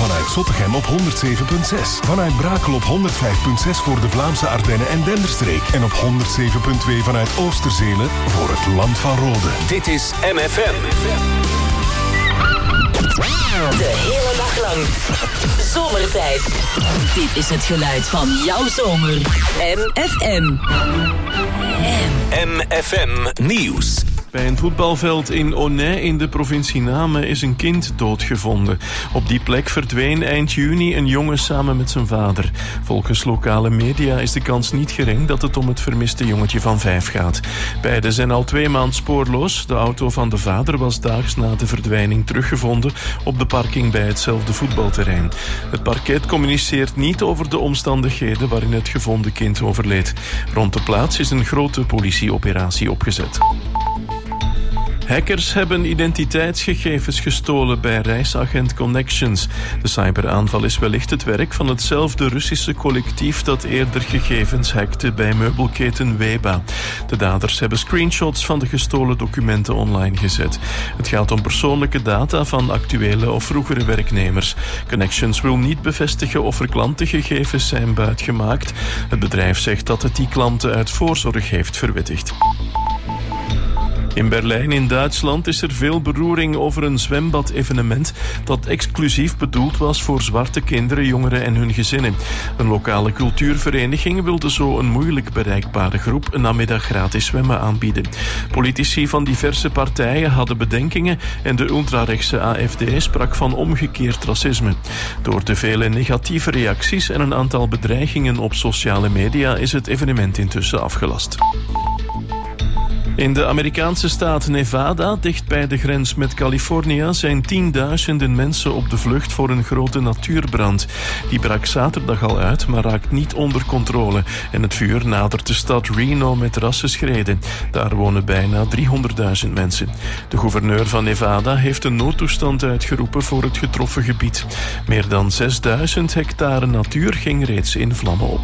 Vanuit Zottegem op 107.6. Vanuit Brakel op 105.6 voor de Vlaamse Ardennen en Denderstreek. En op 107.2 vanuit Oosterzelen voor het Land van Rode. Dit is MFM. De hele dag lang. Zomertijd. Dit is het geluid van jouw zomer. MFM. MFM Nieuws. Bij een voetbalveld in Aunay in de provincie Namen is een kind doodgevonden. Op die plek verdween eind juni een jongen samen met zijn vader. Volgens lokale media is de kans niet gering dat het om het vermiste jongetje van 5 gaat. Beiden zijn al 2 maanden spoorloos. De auto van de vader was daags na de verdwijning teruggevonden op de parking bij hetzelfde voetbalterrein. Het parket communiceert niet over de omstandigheden waarin het gevonden kind overleed. Rond de plaats is een grote politieoperatie opgezet. Hackers hebben identiteitsgegevens gestolen bij reisagent Connections. De cyberaanval is wellicht het werk van hetzelfde Russische collectief dat eerder gegevens hackte bij meubelketen Weba. De daders hebben screenshots van de gestolen documenten online gezet. Het gaat om persoonlijke data van actuele of vroegere werknemers. Connections wil niet bevestigen of er klantengegevens zijn buitgemaakt. Het bedrijf zegt dat het die klanten uit voorzorg heeft verwittigd. In Berlijn in Duitsland is er veel beroering over een zwembad-evenement dat exclusief bedoeld was voor zwarte kinderen, jongeren en hun gezinnen. Een lokale cultuurvereniging wilde zo een moeilijk bereikbare groep een namiddag gratis zwemmen aanbieden. Politici van diverse partijen hadden bedenkingen en de ultrarechtse AfD sprak van omgekeerd racisme. Door de vele negatieve reacties en een aantal bedreigingen op sociale media is het evenement intussen afgelast. In de Amerikaanse staat Nevada, dicht bij de grens met Californië, zijn tienduizenden mensen op de vlucht voor een grote natuurbrand. Die brak zaterdag al uit, maar raakt niet onder controle. En het vuur nadert de stad Reno met rasse schreden. Daar wonen bijna 300.000 mensen. De gouverneur van Nevada heeft een noodtoestand uitgeroepen voor het getroffen gebied. Meer dan 6000 hectare natuur ging reeds in vlammen op.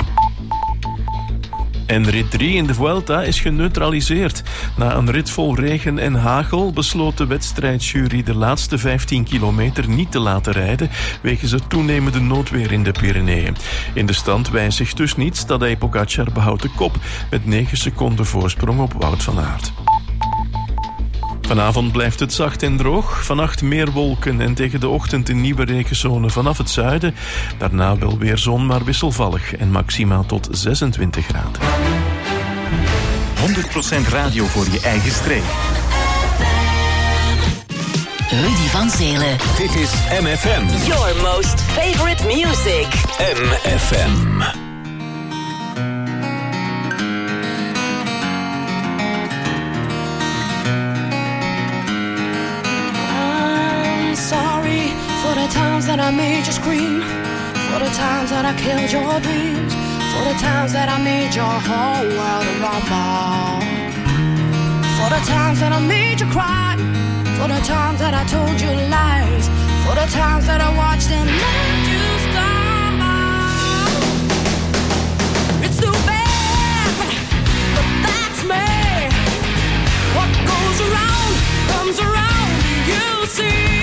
En rit 3 in de Vuelta is geneutraliseerd. Na een rit vol regen en hagel besloot de wedstrijdjury de laatste 15 kilometer niet te laten rijden wegens het toenemende noodweer in de Pyreneeën. In de stand wijzigt dus niets. Tadej Pogačar behoudt de kop met 9 seconden voorsprong op Wout van Aert. Vanavond blijft het zacht en droog. Vannacht meer wolken en tegen de ochtend een nieuwe regenzone vanaf het zuiden. Daarna wel weer zon, maar wisselvallig en maximaal tot 26 graden. 100% radio voor je eigen streek. Rudy van Zelen. Dit is MFM. Your most favorite music. MFM. Times that I made you scream, for the times that I killed your dreams, for the times that I made your whole world a rumble, for the times that I made you cry, for the times that I told you lies, for the times that I watched and let you stumble. It's too bad, but that's me. What goes around comes around, you see.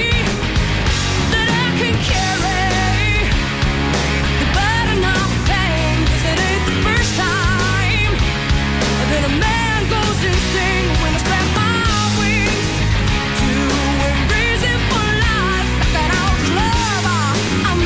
Carry the burden of pain, 'cause it ain't the first time that a man goes insane when I spread my wings to a reason for life. That out love, I'm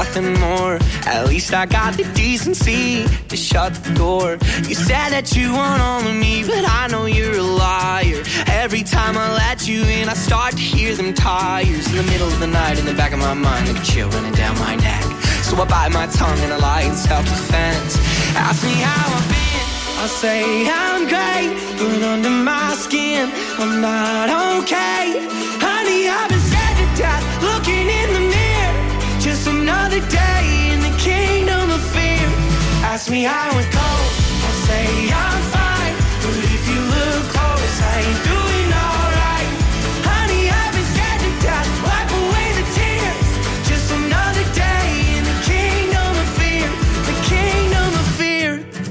nothing more. At least I got the decency to shut the door. You said that you want all of me, but I know you're a liar. Every time I let you in, I start to hear them tires. In the middle of the night, in the back of my mind, like a chill running down my neck. So I bite my tongue and I lie in self-defense. Ask me how I've been, I'll say I'm great, but under my skin, I'm not okay. Honey, I've been scared to death, looking in the mirror. Just another day in the kingdom of fear. Ask me how it goes, I'll say I'm fine, but if you look close, I ain't doing alright. Honey, I've been scared to death, wipe away the tears. Just another day in the kingdom of fear, the kingdom of fear.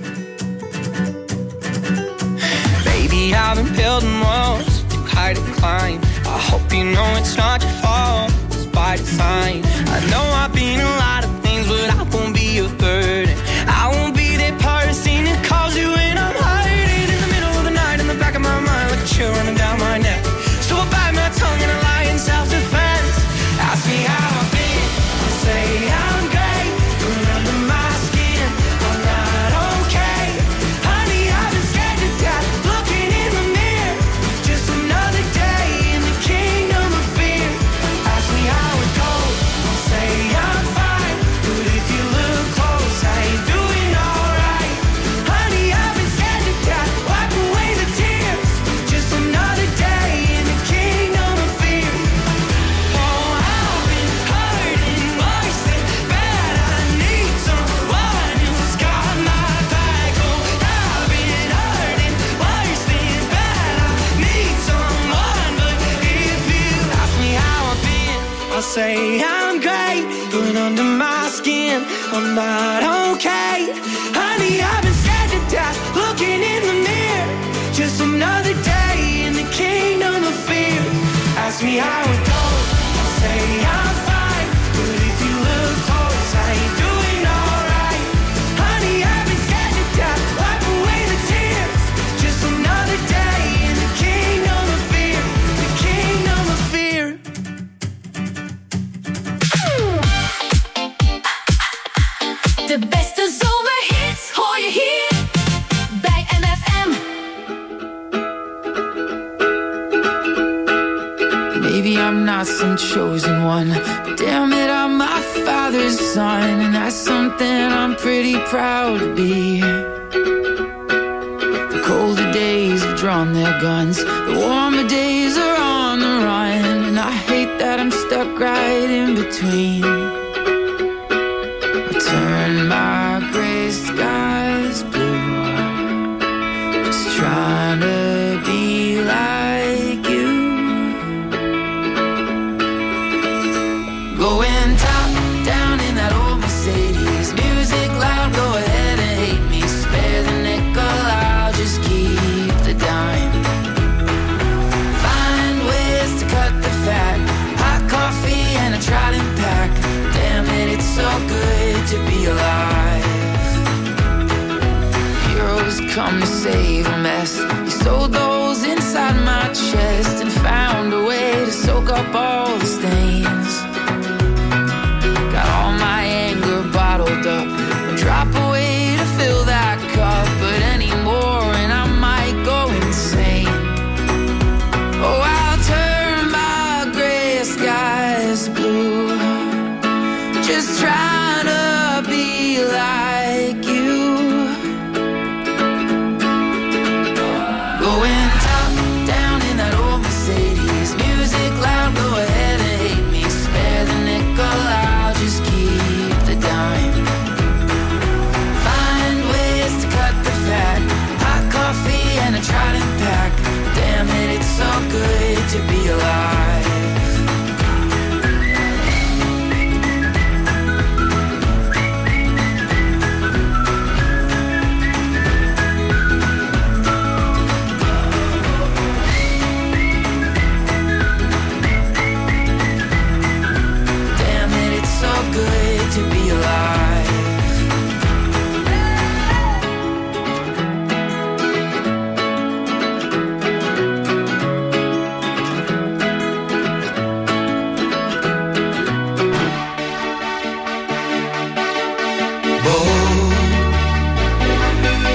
Baby, I've been building walls too high to climb. I hope you know it's not your fault, it's by design. I know I've been a lot of things, but I won't be a burden. I won't be that person that calls you when I'm hiding. In the middle of the night, in the back of my mind, like a chill running down my neck. So I bite my tongue and I lie in self-defense. Ask me how I've been, I'll say I'm great, but under my skin, I'm not okay. Honey, I've been scared to death, looking in the mirror. Just another day in the kingdom of fear. Ask me how it goes, I'll say I'm fine, but if you look close, I ain't doing alright. Honey, I've been scared to death, wipe away the tears. Just another day in the kingdom of fear. Oh, I've been hurting worse than bad. I need someone who's got my back. Oh, I've been hurting worse than bad. I need someone, but if you ask me how I've been, I'll say I'm great, but under my skin, I'm not okay. Honey, I've been scared to death, looking in the mirror. Just another day in the kingdom of fear. Ask me how it goes, I'll say I'm fine, but if you look close, I ain't doing alright. Honey, I've been scared to death, wipe away the tears. Just another day in the kingdom of fear, the kingdom of fear. De beste zomerhits hoor je hier bij MFM. Maybe I'm not some chosen one, but damn it, I'm my father's son, and that's something I'm pretty proud to be. The colder days have drawn their guns, the warmer days are on the run, and I hate that I'm stuck right in between. I turn my gray skies blue, just trying to be like you. Going top down in that old Mercedes, music loud, go ahead and hate me. Spare the nickel, I'll just keep the dime. Find ways to cut the fat, hot coffee and a Trident pack. Damn it, it's so good to be alive. Heroes come to save a mess. You sold those inside my chest and found a way to soak up all the stains. Got all my anger bottled up, one drop away to fill that cup, but anymore and I might go insane. Oh, I'll turn my gray skies blue, just trying to be like you.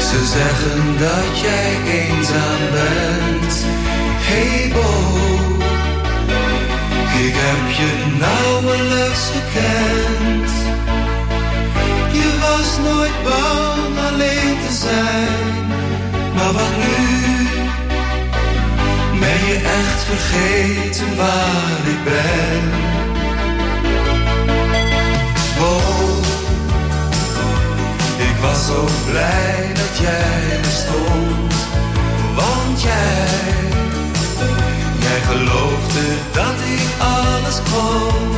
Ze zeggen dat jij eenzaam bent. Hey Bo, ik heb je nauwelijks gekend. Je was nooit bang alleen te zijn. Maar wat nu? Ben je echt vergeten waar ik ben? Oh, ik was zo blij dat jij bestond. Want jij geloofde dat ik alles kon.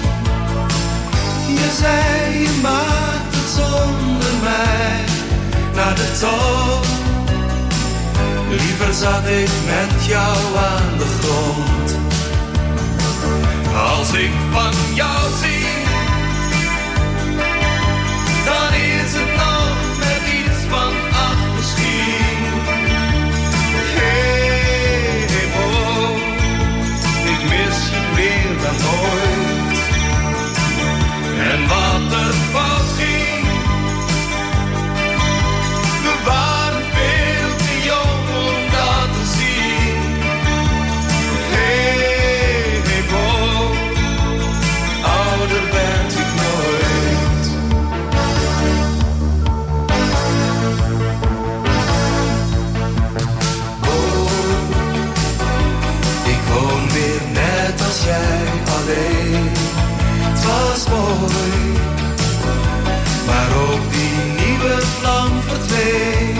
Je zei je maakt het zonder mij naar de top. Liever zat ik met jou aan de grond. Als ik van jou zie, dan is het nog met iets van ach misschien. Hey Bo, ik mis je meer dan ooit. En wat er fout ging, we waren veel te jong om dat te zien. Hey Bo, ouder werd ik nooit. Oh, ik woon weer net als jij alleen. Het was mooi, maar ook die nieuwe vlam verdween.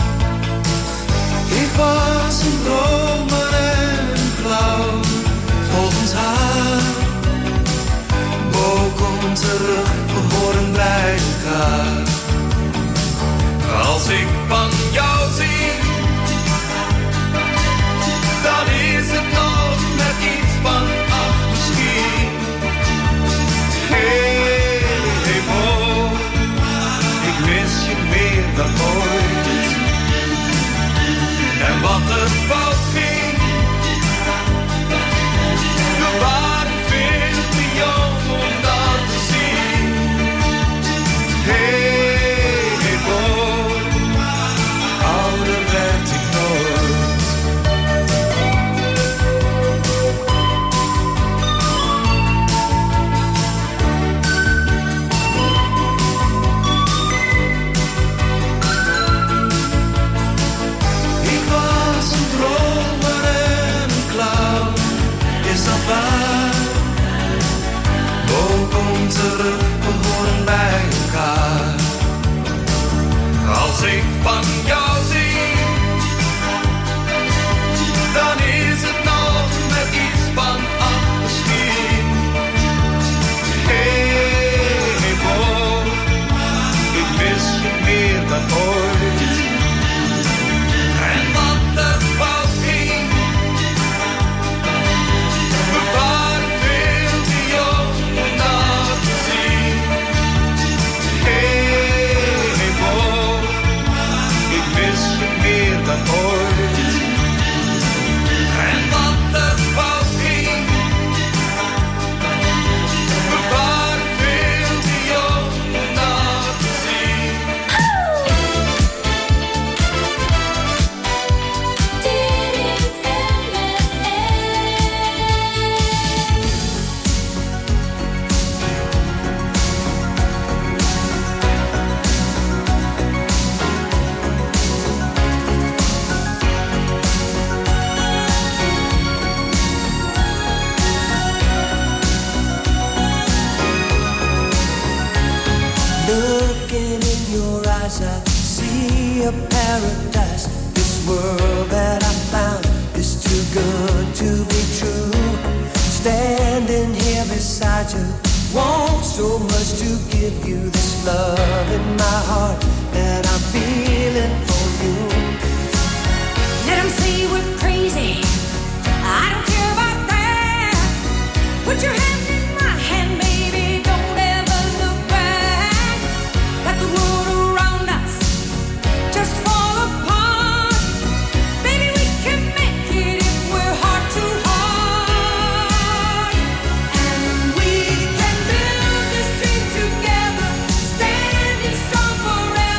Ik was een dromer en een clown, volgens haar. Bo, kom terug, we horen bij elkaar. Als ik van jou zie, dan is het nog met iets van ach misschien. Hey Bo, ik mis je meer dan ooit. En wat er fout ging, we waren veel te jong om dat te zien. Hey Bo, ouder werd ik nooit. Ik was een dromer en een clown, is dat waar? Bo, kom terug, we horen bij elkaar. Als ik van jou zie, dan is het nog met iets van ach misschien. Hey Bo, ik mis je meer dan ooit. En wat er fout ging, we waren veel te jong om dat te zien. Hey Bo, ik mis je meer dan ooit. En wat er fout ging, we waren veel te jong om dat te zien. Looking in your eyes, I see a paradise. This world that I found is too good to be true. Standing here beside you, want so much to give you this love in my heart that I'm feeling for you. Let 'em say we're crazy, I don't care about that. Put your hand in my hand, baby, don't ever look back. Let the world around us just fall apart. Baby, we can make it if we're heart to heart. And we can build this dream together, standing strong forever.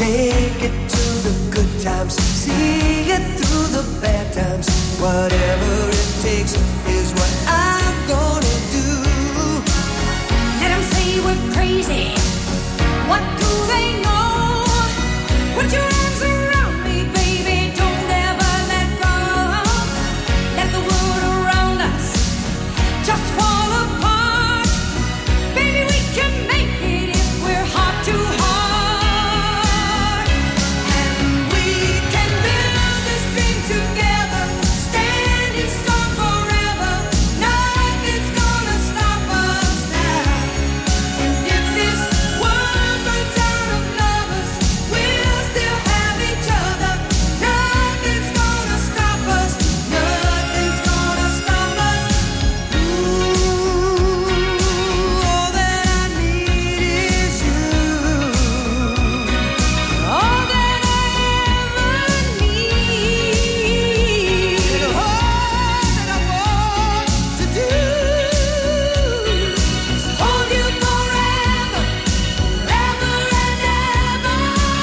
Make it to the good times, see it through the bad times. Whatever it takes is what I'm gonna do. Let them say we're crazy. What do they know? Put your arms around me, baby. Don't ever let go. Let the world around us just fall apart. Baby, we can make it if we're heart to heart. And we can build this dream together, standing strong forever. Nothing's gonna stop us now. And if this world runs out of lovers, we'll still have each other. Nothing's gonna stop us. Nothing's gonna stop us. Ooh, all that I need is you. All that I ever need. And all that I want to do is hold you forever, forever and ever.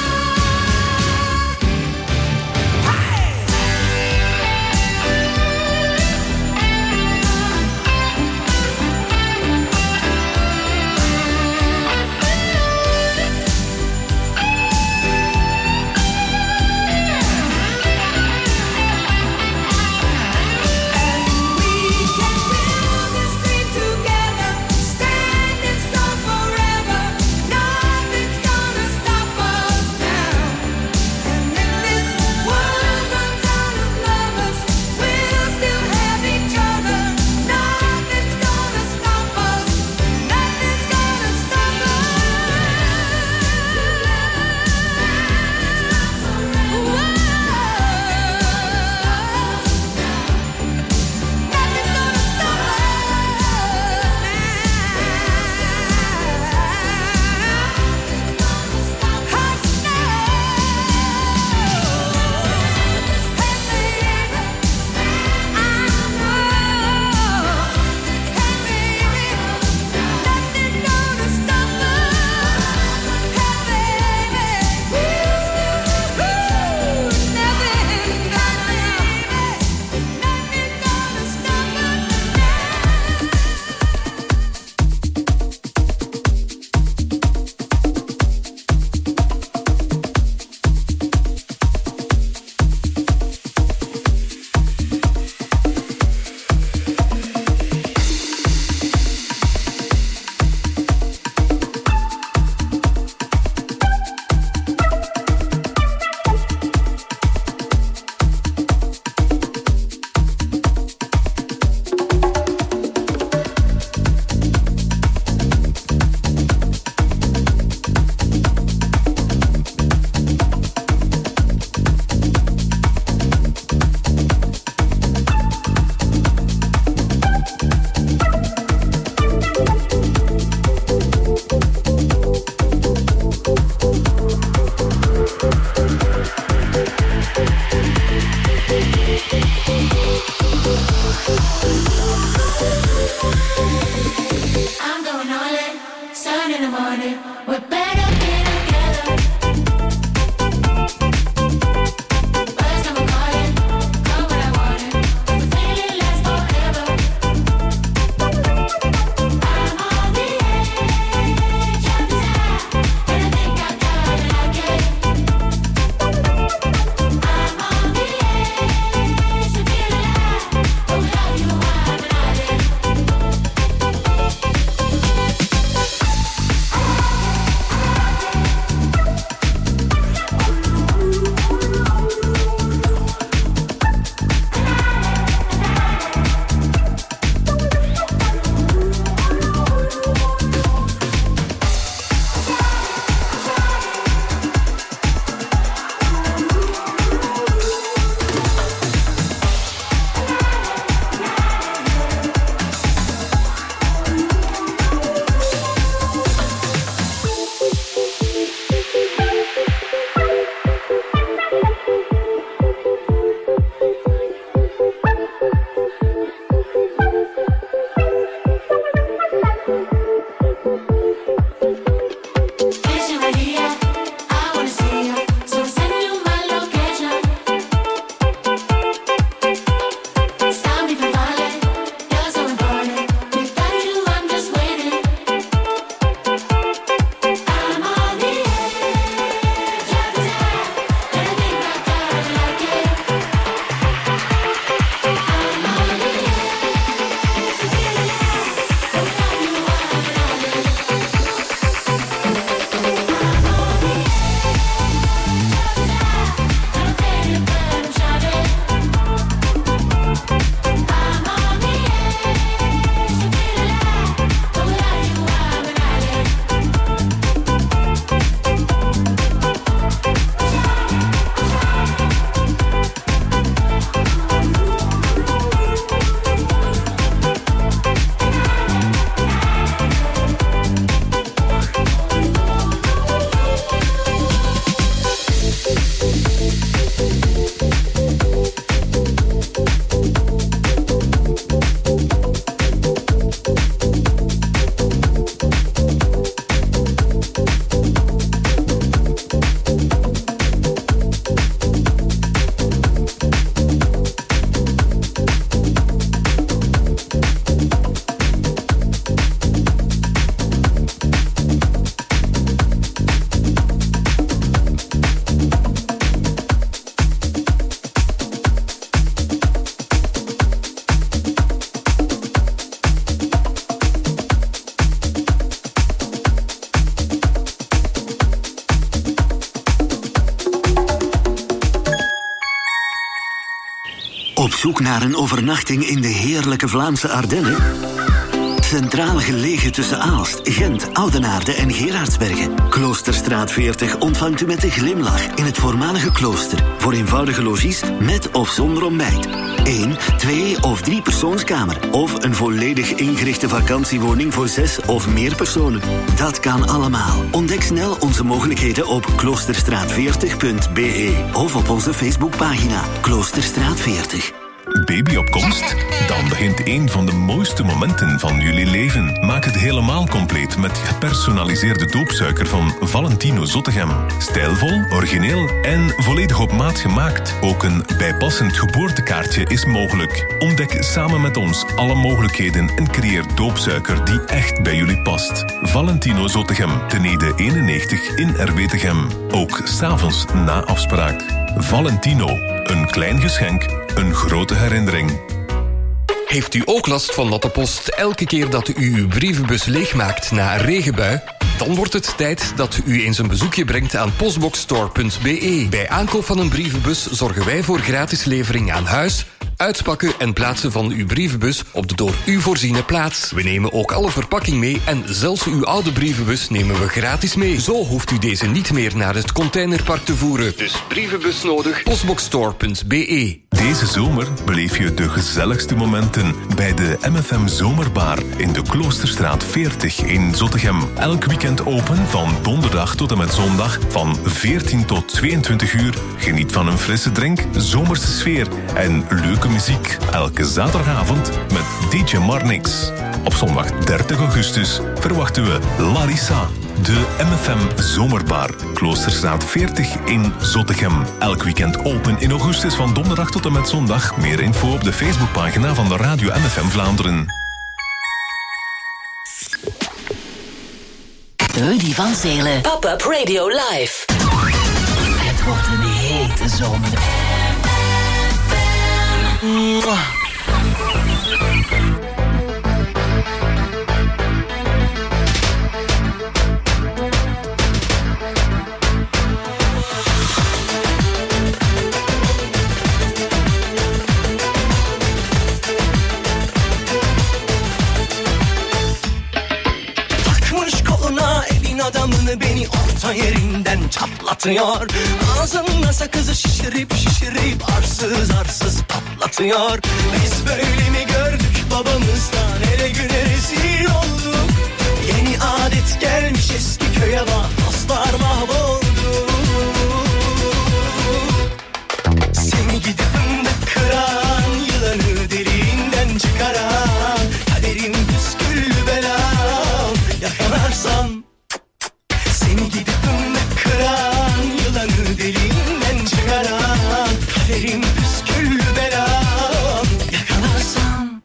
We can build this dream together, standing strong forever. Nothing's gonna stop us now. And if this world runs out of lovers, we'll still have each other. Nothing's gonna stop us. Nothing's gonna stop us. I'm going all in, sun in the morning. We're better being together. First time I'm calling, come when I want it. The feeling lasts forever. I'm on the edge of desire, and I think I've got it again. I'm on the edge to feel alive. Oh, without you, I'm not it. Vision right here, I wanna see you. Op zoek naar een overnachting in de heerlijke Vlaamse Ardennen? Centraal gelegen tussen Aalst, Gent, Oudenaarde en Gerardsbergen. Kloosterstraat 40 ontvangt u met een glimlach in het voormalige klooster. Voor eenvoudige logies met of zonder ontbijt. 1, 2 of 3 persoonskamer. Of een volledig ingerichte vakantiewoning voor 6 of meer personen. Dat kan allemaal. Ontdek snel onze mogelijkheden op kloosterstraat40.be of op onze Facebookpagina Kloosterstraat 40. Baby op komst? Dan begint een van de mooiste momenten van jullie leven. Maak het helemaal compleet met gepersonaliseerde doopsuiker van Valentino Zottegem. Stijlvol, origineel en volledig op maat gemaakt. Ook een bijpassend geboortekaartje is mogelijk. Ontdek samen met ons alle mogelijkheden en creëer doopsuiker die echt bij jullie past. Valentino Zottegem, Tenede 91 in Erbetegem. Ook 's avonds na afspraak. Valentino, een klein geschenk, een grote herinnering. Heeft u ook last van natte post elke keer dat u uw brievenbus leegmaakt na een regenbui? Dan wordt het tijd dat u eens een bezoekje brengt aan postboxstore.be. Bij aankoop van een brievenbus zorgen wij voor gratis levering aan huis, uitpakken en plaatsen van uw brievenbus op de door u voorziene plaats. We nemen ook alle verpakking mee en zelfs uw oude brievenbus nemen we gratis mee. Zo hoeft u deze niet meer naar het containerpark te voeren. Dus brievenbus nodig, postboxstore.be. Deze zomer beleef je de gezelligste momenten bij de MFM Zomerbar in de Kloosterstraat 40 in Zottegem. Elk weekend open van donderdag tot en met zondag van 14 tot 22 uur. Geniet van een frisse drink, zomerse sfeer en leuke muziek. Elke zaterdagavond met DJ Marnix. Op zondag 30 augustus verwachten we Larissa. De MFM Zomerbar, Kloosterstraat 40 in Zottegem. Elk weekend open in augustus van donderdag tot en met zondag. Meer info op de Facebookpagina van de Radio MFM Vlaanderen. Rudy van Zelen. Pop-up Radio Live. Het wordt een hete zomer. Adamını beni orta yerinden çatlatıyor. Ağzında sakızı şişirip arsız arsız patlatıyor. Biz böyle mi gördük babamızdan, ele güne rezil olduk. Yeni adet gelmiş eski köye bak, dostlar mahvoldu. Seni gidip fındık kıran, yılanı deliğinden çıkaran, kaderim püsküllü belam, yakalarsan. Seni gidip fındık kıran, yılanı deliğinden çıkaran, kaderim püsküllü belam, yakalarsan.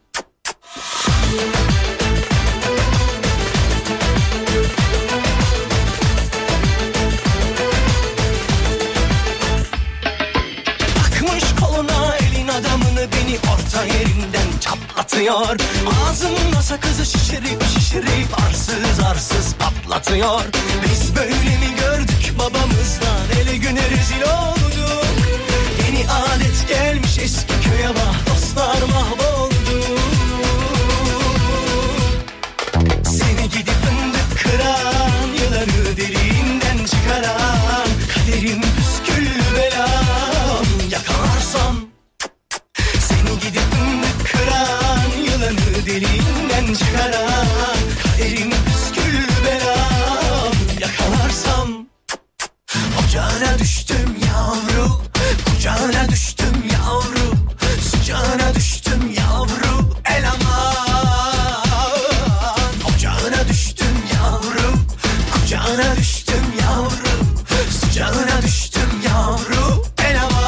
Takmış koluna elin adamını, beni orta yerinden çatlatıyor. Ağzımda sakızı şişirip arsız arsız patlatıyor. Biz böyle mi gördük babamızdan, ele güne rezil olduk. Yeni adet gelmiş eski köye bak, dostlar mahvoldu. Seni gidip fındık kıran, yılanı deliğinden çıkaran, kaderim püsküllü belam, yakalarsam. Seni gidip fındık kıran, yılanı deliğinden çıkaran, kaderim püsküllü belam, yakalarsam. Ocağına düştüm yavru, kucağına düştüm yavru, sıcağına düştüm yavru, el aman. Ocağına düştüm yavru, kucağına düştüm yavru, sıcağına düştüm yavru, el aman.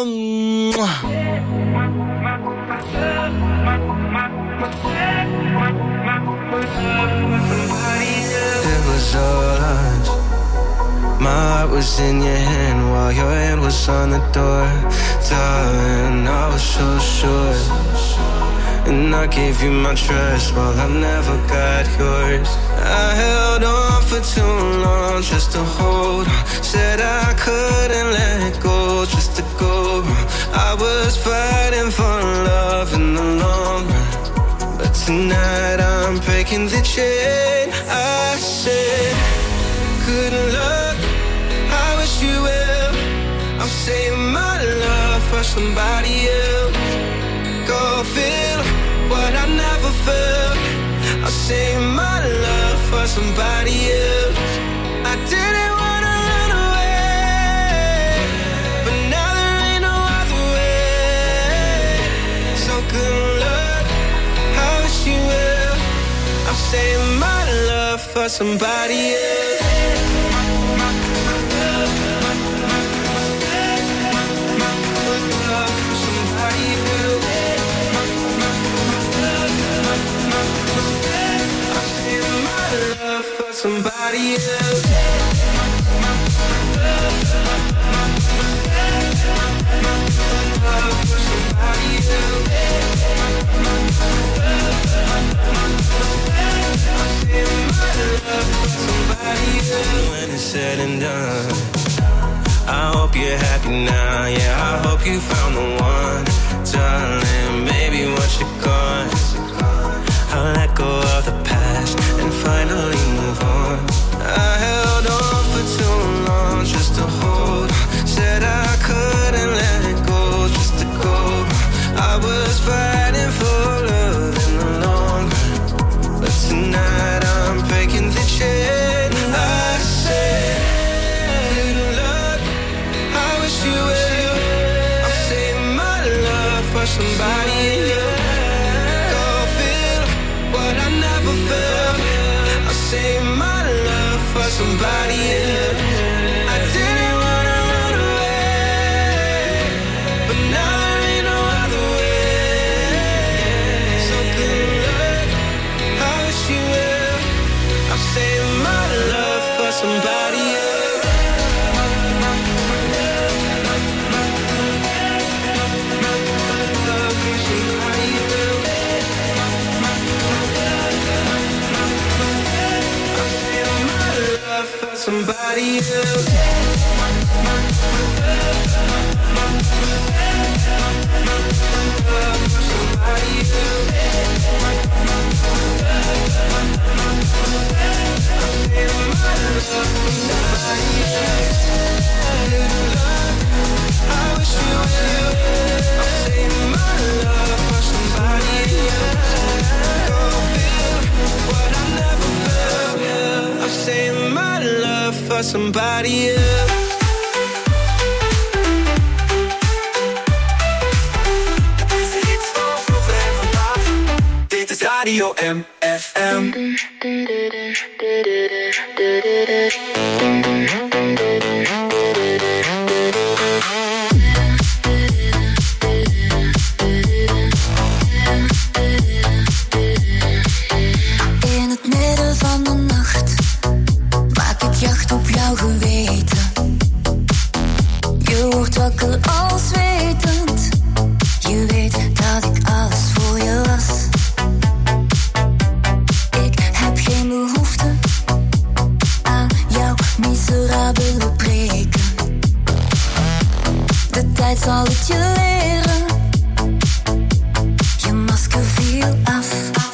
It was all us. My heart was in your hand while your hand was on the door. Darling, I was so sure. And I gave you my trust while I never got yours. I held on for too long just to hold on. Said I couldn't let it go just to go wrong. I was fighting for love in the long run, but tonight I'm breaking the chain. I said, good luck, I wish you well. I'm saving my love for somebody else. Go feel what I never felt. I'll save my love for somebody else. I didn't wanna run away, but now there ain't no other way. So good luck, I wish you well. I'm saving my love for somebody else. Somebody else. When it's said and done, I hope you're happy now. Yeah, I hope you found the one, darling. Maybe once you're gone, I'll let go of the past and finally move on. I held on for too long just to hold on. Said I couldn't let it go just to go wrong. I was fighting for love in the long run, but tonight I'm breaking the chain. I said, good luck, I wish you well. I'm saving my love for somebody else. Save my love for somebody else. I didn't wanna run away, but now there ain't no other way. So good luck, I wish you well. I'm saving my love for somebody else. Somebody else. I wish you well. I'm saving my love for somebody else. Go feel what I never felt. I'm saving my love for somebody else. Deze hits van vroeger en vandaag. Dit is Radio MFM. In het midden van de nacht maak ik jacht op jouw geweten. Je wordt wakker als wetend. Je weet dat ik alles voor je was. Ik heb geen behoefte aan jouw miserabele preken. De tijd zal het je leren. Je masker viel af.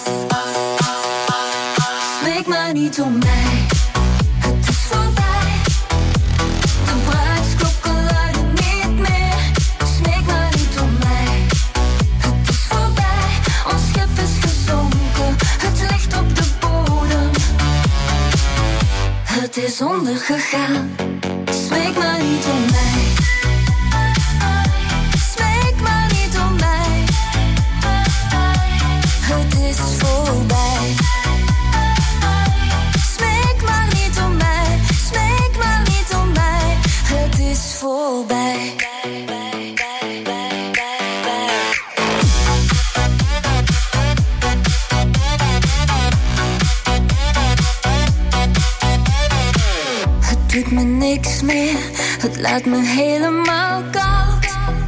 Smeek maar niet om mij. Het is voorbij. De bruidsklokken luiden niet meer. Smeek maar niet om mij. Het is voorbij. Ons schip is gezonken. Het ligt op de bodem. Het is ondergegaan. Smeek maar niet om mij. Smeek maar niet om mij. Het is voorbij. Smeek maar niet om mij. Smeek maar niet om mij. Het is voorbij. niks meer. Het laat me helemaal koud.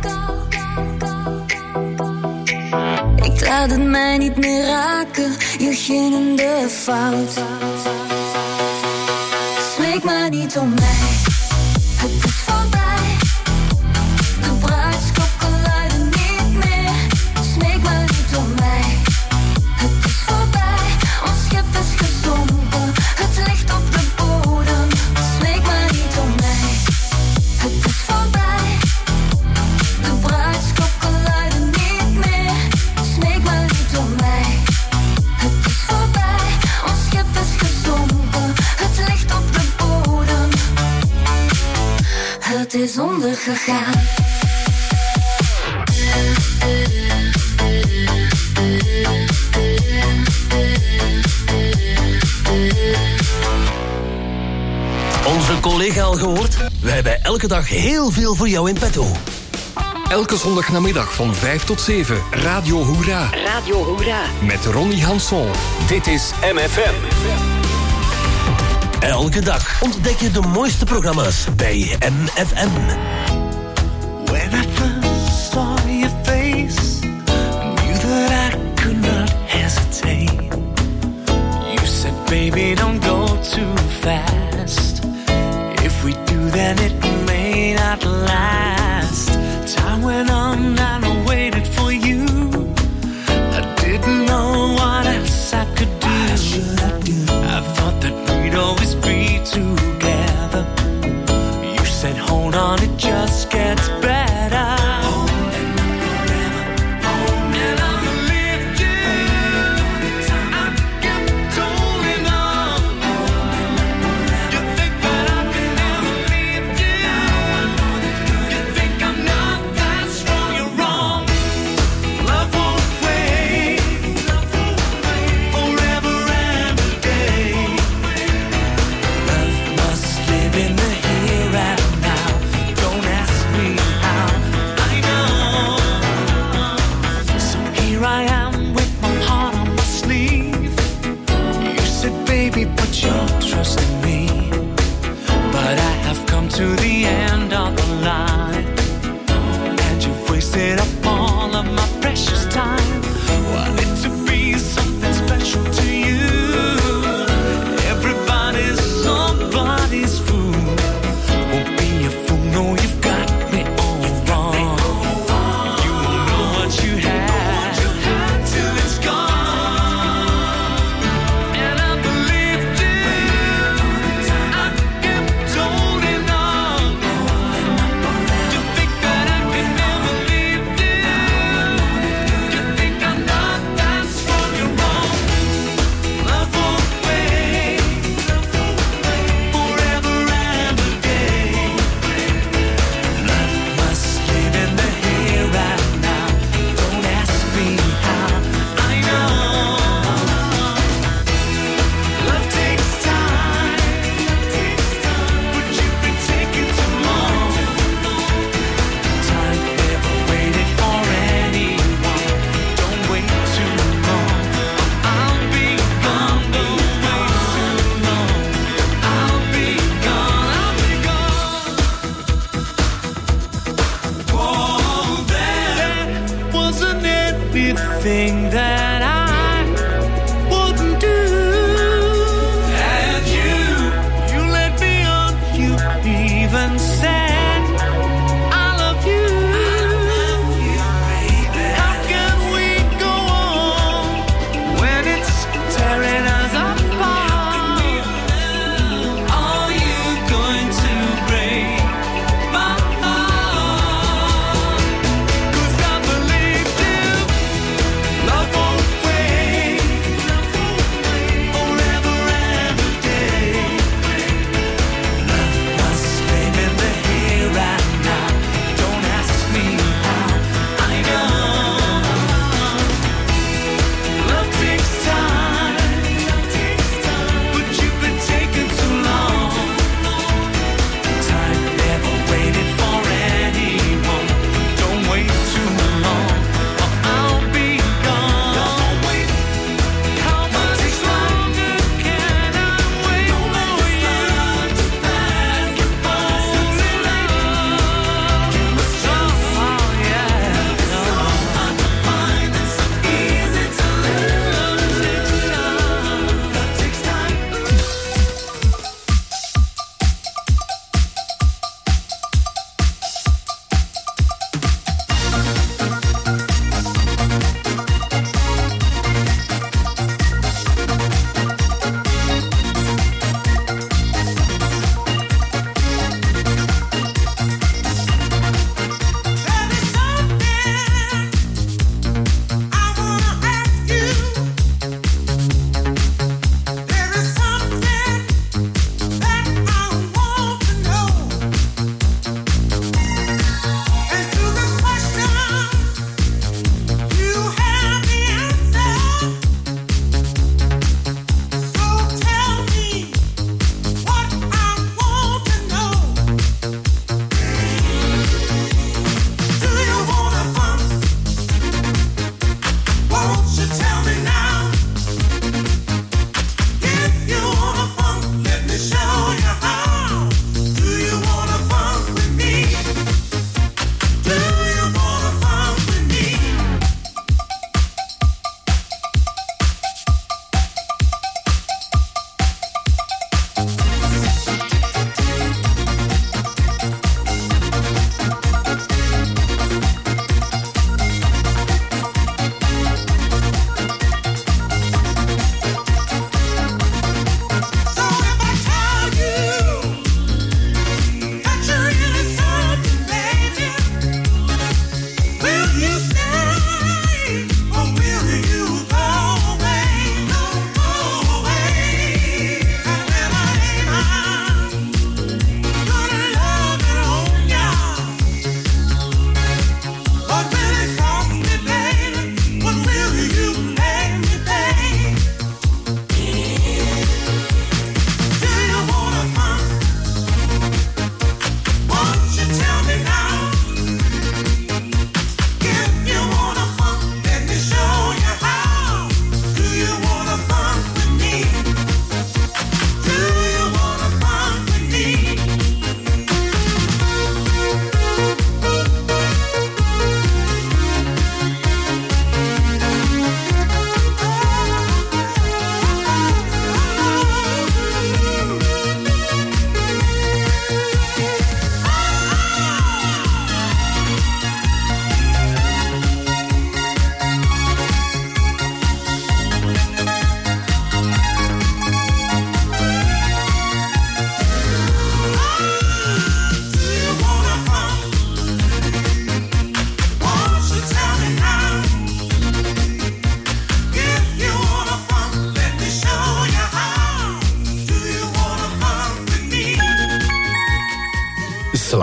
Ik laat het mij niet meer raken. Je ging in de fout. Smeek maar niet om mij. Het is voorbij. De bruidsklokken luiden niet meer. Smeek maar niet om mij. Het is voorbij. Ons schip is gezonken. Het ligt op de bodem. Smeek maar niet om mij. Het is voorbij. De bruidsklokken luiden niet meer. Smeek maar niet om mij. Het is voorbij. Ons schip is gezonken. Het ligt op de bodem. Het is ondergegaan. Onze collega al gehoord? We hebben elke dag heel veel voor jou in petto. Elke zondagnamiddag van 5 tot 7. Radio Hoera. Radio Hoera. Met Ronnie Hanson. Dit is MFM. Elke dag ontdek je de mooiste programma's bij MFM. When I first saw your face, I knew that I could not hesitate. You said, baby, don't go too fast. If we do, then it may not last. Time went on and I waited for you. I didn't know what else I could do. What should I do? I thought that we'd always be together. You said, hold on, it just gets better. To the end of the line, and you've wasted up all of my precious time. Want it to be something special to you. Everybody's somebody's fool. Won't be a fool, no, you've got me all wrong. You won't know what you had till it's gone. And I believed you. I kept holding on. You think that I could never leave you. You think I'm not that strong, you're wrong. Love won't wait forever and a day. Love must live in the here and now. Don't ask me how, I know. Love takes time, but you've been taking too long. Time never waited for anyone. Don't wait too long. I'll be gone, don't wait too long. I'll be gone, Whoa, there wasn't anything that I wouldn't do. And you let me on, you even said I love you. How can we go on when it's tearing us apart? Are you going to break my heart? 'Cause I believed you. Love won't wait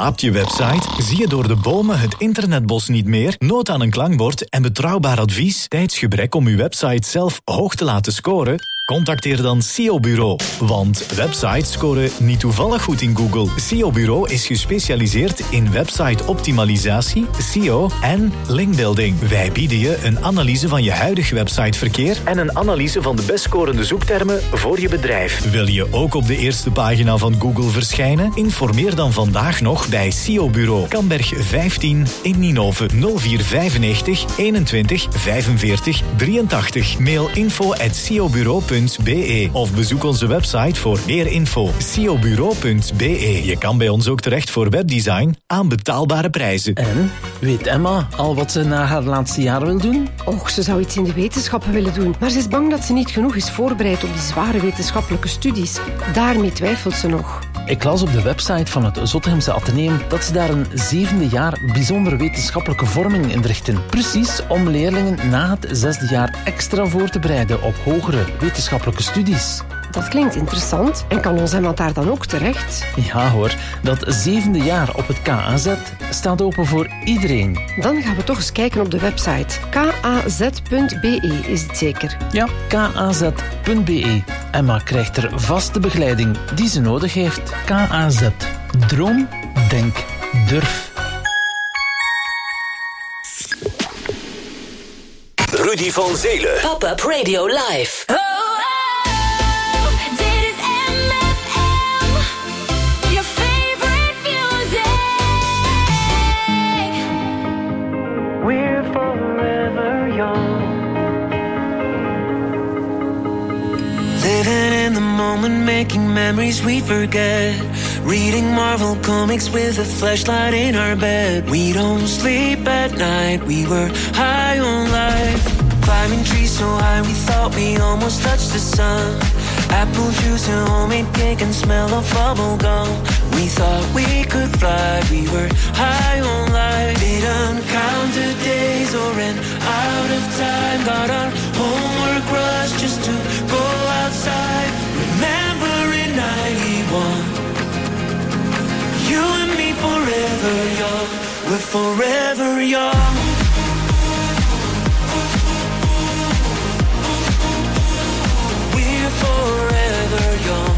Slaapt je website? Zie je door de bomen het internetbos niet meer? Nood aan een klankbord en betrouwbaar advies? Tijdsgebrek om uw website zelf hoog te laten scoren? Contacteer dan SEO Bureau. Want websites scoren niet toevallig goed in Google. SEO Bureau is gespecialiseerd in website-optimalisatie, SEO en linkbuilding. Wij bieden je een analyse van je huidige websiteverkeer en een analyse van de best scorende zoektermen voor je bedrijf. Wil je ook op de eerste pagina van Google verschijnen? Informeer dan vandaag nog bij SEO Bureau. Kamberg 15 in Ninove 0495 21 45 83. Mail info@seobureau.be of bezoek onze website voor meer info. seobureau.be. Je kan bij ons ook terecht voor webdesign aan betaalbare prijzen. En weet Emma al wat ze na haar laatste jaar wil doen? Och, ze zou iets in de wetenschappen willen doen, maar ze is bang dat ze niet genoeg is voorbereid op die zware wetenschappelijke studies. Daarmee twijfelt ze nog. Ik las op de website van het Zottegemse Atheneum dat ze daar een 7e jaar bijzondere wetenschappelijke vorming inrichten. Precies om leerlingen na het 6e jaar extra voor te bereiden op hogere wetenschappelijke studies. Dat klinkt interessant. En kan ons Emma daar dan ook terecht? Ja hoor, dat 7e jaar op het KAZ staat open voor iedereen. Dan gaan we toch eens kijken op de website. kaz.be is het zeker? Ja, kaz.be. Emma krijgt er vaste begeleiding die ze nodig heeft. KAZ. Droom, denk, durf. Rudy van Zelen. Pop-up Radio Live. We're forever young. Living in the moment, making memories we forget. Reading Marvel comics with a flashlight in our bed. We don't sleep at night, we were high on life. Climbing trees so high we thought we almost touched the sun. Apple juice and homemade cake and smell of bubble gum. We thought we could fly, we were high on life. Didn't count the days or ran out of time. Got our homework rush just to go outside. Remember in 91, you and me forever young. We're forever young. We're forever young.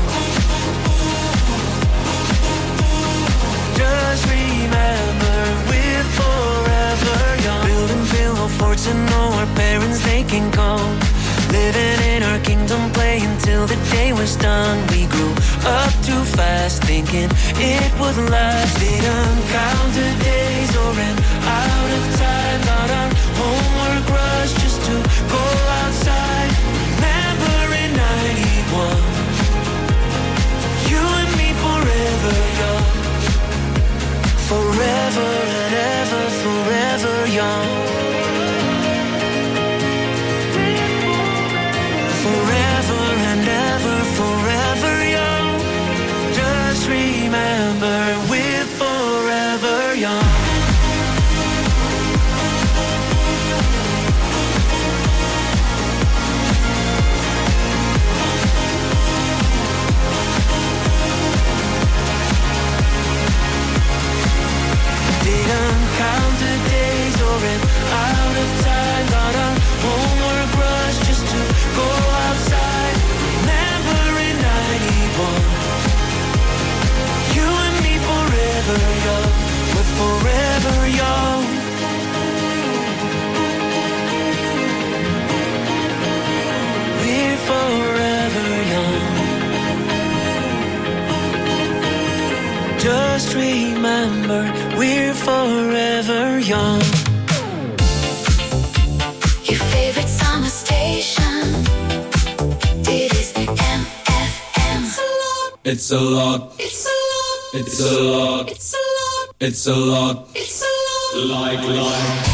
Just remember, we're forever young. Building pillow forts and know our parents, they can come. Living in our kingdom, playing till the day was done. We grew up too fast, thinking it would last. Didn't count the days or ran out of time. Got our homework rush just to go outside. Remember in 91, you and me forever young. Forever and ever, forever young. Forever and ever, forever young. Just remember, we're forever young. Didn't count the days or ran out of time. Got our homework rush just to go outside. Remember in 91, you and me forever young. We're forever young. We're forever young. Just remember, we're forever young. Your favorite summer station. Dit is MFM. It's a lot. It's a lot. It's a lot. It's a lot. It's a lot. It's a lot. Like life.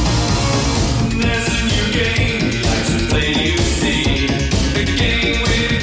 There's a new game, like to play, you see. The game with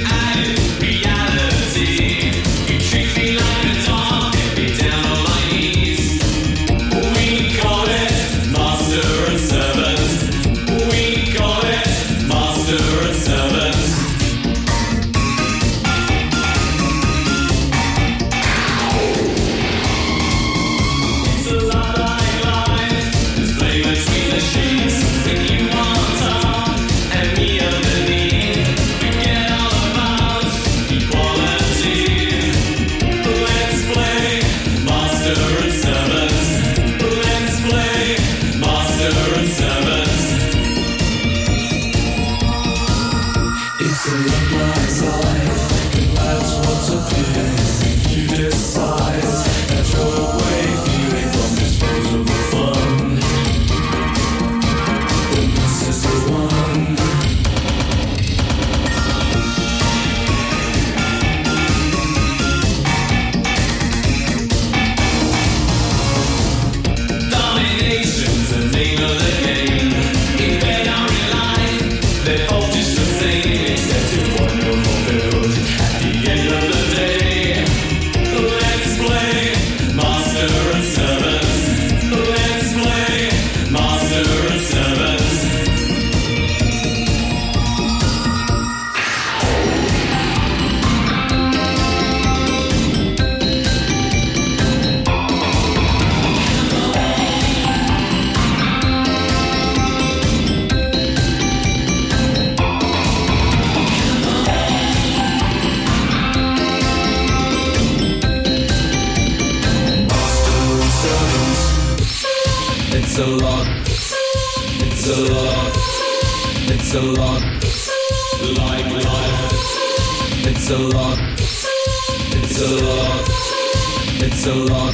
It's a lot. It's a lot. It's a lot. Like life. It's a lot. It's a lot. It's a lot.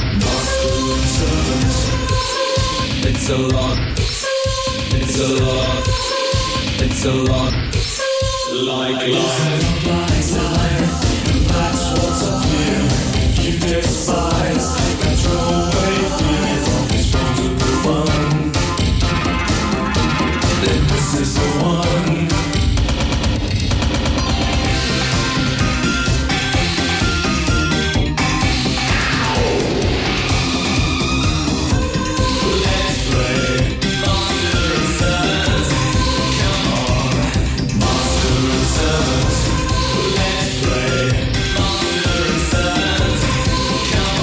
It's a lot. It's a lot. It's a lot. Like life. Like life. That's what's up here. You despise and throw away fear from responsible fun. Then this is the one. Let's play Master and Servant. Come on, Master and Servant. Let's play Master and Servant. Come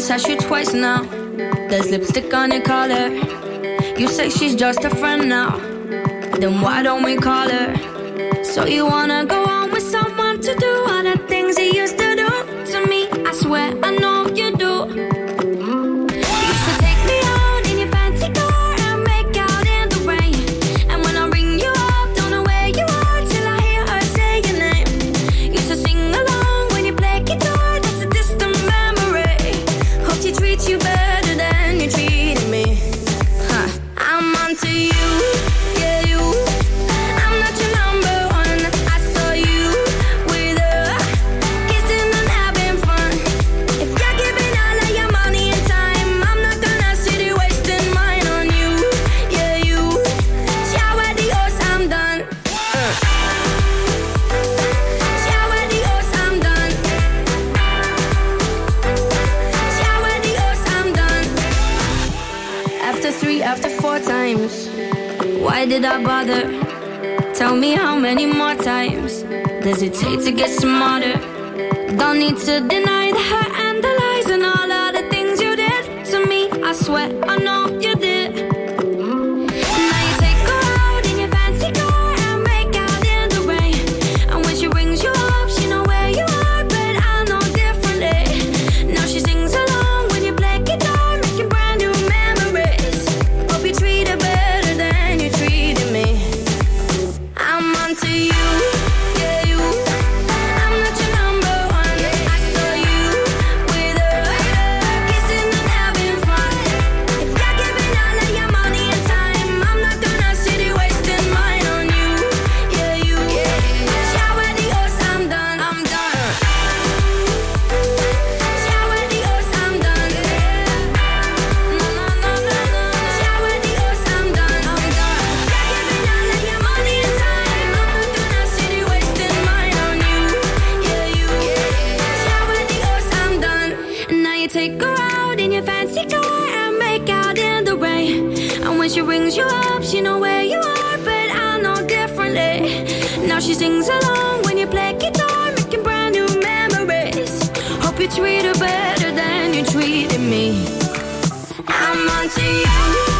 once, asked you twice now. There's lipstick on your collar. You say she's just a friend now. Then why don't we call her? So you wanna go on with someone to do all the things he used to do to me? I swear I know you do. You used to take me out in your fancy car and make out in the rain. And when I ring you up, don't know where you are till I hear her say your name. Used to sing along when you play guitar. That's a distant memory. Hope she treats you better than you treated me. Huh. I'm onto you, yeah you. I'm not your number one. I saw you with her, kissing and having fun. If you're giving all of your money and time, I'm not gonna sit here wasting mine on you, yeah you. Ciao adios, I'm done. Ciao adios, I'm done. Ciao adios, I'm done. After 3, after 4 times, why did I bother? Tell me how many more times does it take to get smarter? Don't need to deny the hurt and the lies and all of the things you did to me. I swear I know you did. Now you take her out in your fancy car and make out in the rain. And when she rings you up, she know where you are, but I know differently. Now she sings along when you play guitar, making brand new memories. Hope you treat her better than you treated me. I'm onto you, yeah you. I'm not your number one. I saw you with her, kissing and having fun. If you're giving all of your money and time, I'm not gonna sit here wasting mine on you, yeah you. Ciao adios, I'm done, I'm done. Ciao adios, I'm done. No, no, no, no, no. Ciao adios, I'm done, I'm done. If you're giving all of your money and time, I'm not gonna sit here wasting mine on you, yeah you. Ciao adios, I'm done. And now you take her out in your fancy car and make out in the rain. And when she rings you up, she know where you are, but I know differently. Now she sings along when you play guitar, making brand new memories. Hope you treat her better than you treated me. I'm onto you.